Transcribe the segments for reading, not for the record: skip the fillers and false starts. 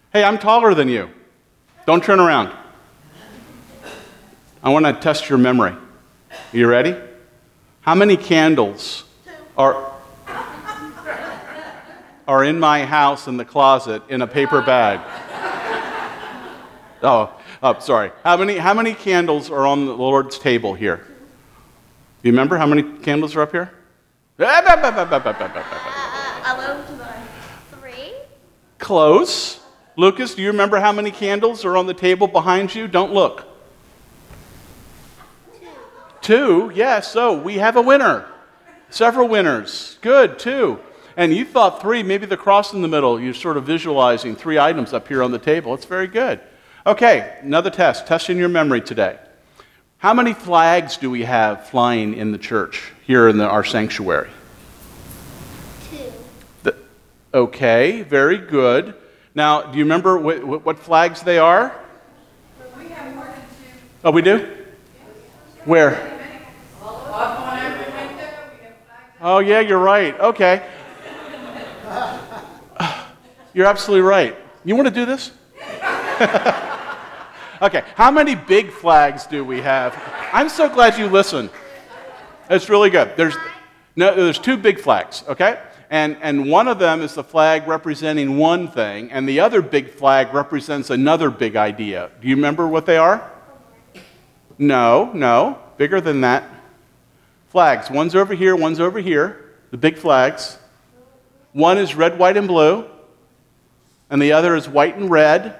Hey, I'm taller than you. Don't turn around. I want to test your memory. Are you ready? How many candles are in my house in the closet in a paper bag? Oh, sorry. How many candles are on the Lord's table here? Do you remember how many candles are up here? 3. Close. Lucas, do you remember how many candles are on the table behind you? Don't look. 2. Yes, so we have a winner. Several winners. Good, 2. And you thought 3, maybe the cross in the middle. You're sort of visualizing 3 items up here on the table. It's very good. Okay, another test. Testing your memory today. How many flags do we have flying in the church here in our sanctuary? 2. Okay, very good. Now, do you remember what flags they are? We have more than 2. Oh, we do? Where? Up on every window, we have flags. Oh, yeah, you're right. Okay. You're absolutely right. You want to do this? Okay, how many big flags do we have? I'm so glad you listened. It's really good. There's 2 big flags, okay? And one of them is the flag representing one thing, and the other big flag represents another big idea. Do you remember what they are? No, bigger than that. Flags. One's over here, one's over here, the big flags. One is red, white, and blue, and the other is white and red.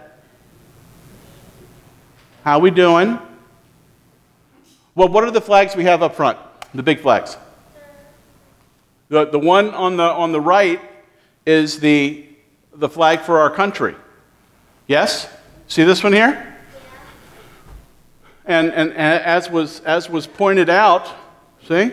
How we doing? Well, what are the flags we have up front? The big flags. The one on the right is the flag for our country. Yes? See this one here? And as was pointed out, see?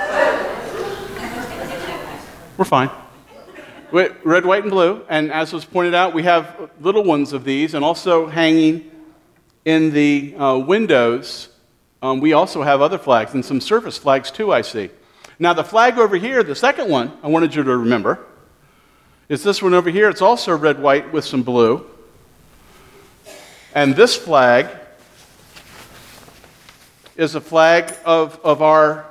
We're fine. Red, white, and blue. And as was pointed out, we have little ones of these, and also hanging in the windows, we also have other flags, and some service flags too, I see. Now, the flag over here, the second one, I wanted you to remember, is this one over here. It's also red, white, with some blue. And this flag is a flag of our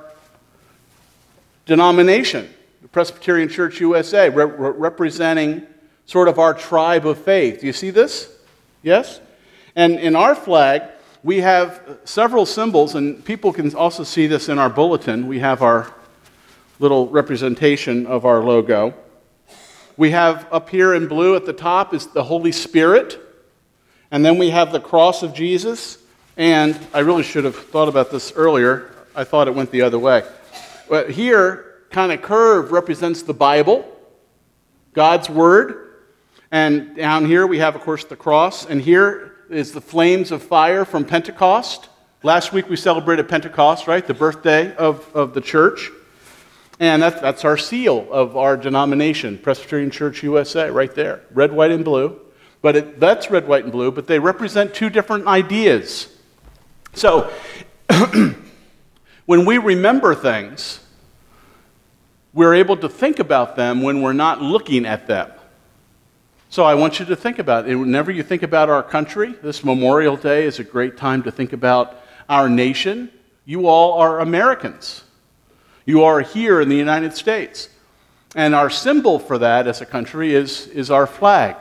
denomination, the Presbyterian Church USA, representing sort of our tribe of faith. Do you see this? Yes? And in our flag, we have several symbols, and people can also see this in our bulletin. We have our little representation of our logo. We have up here in blue at the top is the Holy Spirit, and then we have the cross of Jesus, and I really should have thought about this earlier. I thought it went the other way. But here, kind of curved, represents the Bible, God's Word, and down here we have, of course, the cross, and here is the flames of fire from Pentecost. Last week we celebrated Pentecost, right? The birthday of the church. And that's our seal of our denomination, Presbyterian Church USA, right there. Red, white, and blue. But that's red, white, and blue, but they represent 2 different ideas. So, when we remember things, we're able to think about them when we're not looking at them. So I want you to think about it. Whenever you think about our country, this Memorial Day is a great time to think about our nation. You all are Americans. You are here in the United States. And our symbol for that as a country is our flag.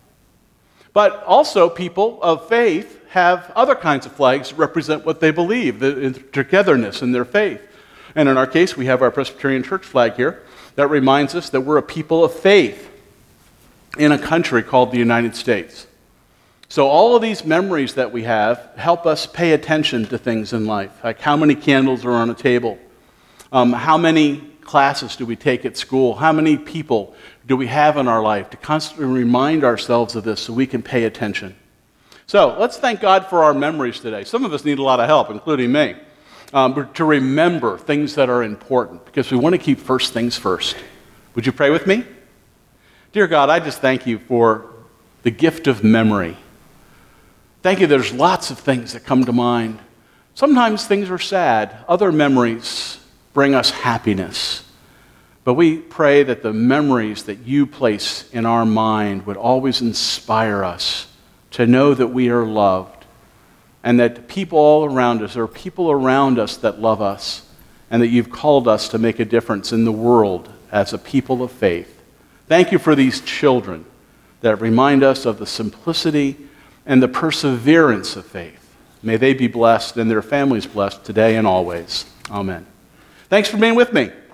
But also people of faith have other kinds of flags that represent what they believe, the togetherness in their faith. And in our case, we have our Presbyterian Church flag here that reminds us that we're a people of faith in a country called the United States. So all of these memories that we have help us pay attention to things in life, like how many candles are on a table, how many classes do we take at school, how many people do we have in our life, to constantly remind ourselves of this so we can pay attention. So let's thank God for our memories today. Some of us need a lot of help, including me, to remember things that are important, because we want to keep first things first. Would you pray with me? Dear God, I just thank you for the gift of memory. Thank you, there's lots of things that come to mind. Sometimes things are sad. Other memories bring us happiness. But we pray that the memories that you place in our mind would always inspire us to know that we are loved and that people all around us, there are people around us that love us and that you've called us to make a difference in the world as a people of faith. Thank you for these children that remind us of the simplicity and the perseverance of faith. May they be blessed and their families blessed today and always. Amen. Thanks for being with me.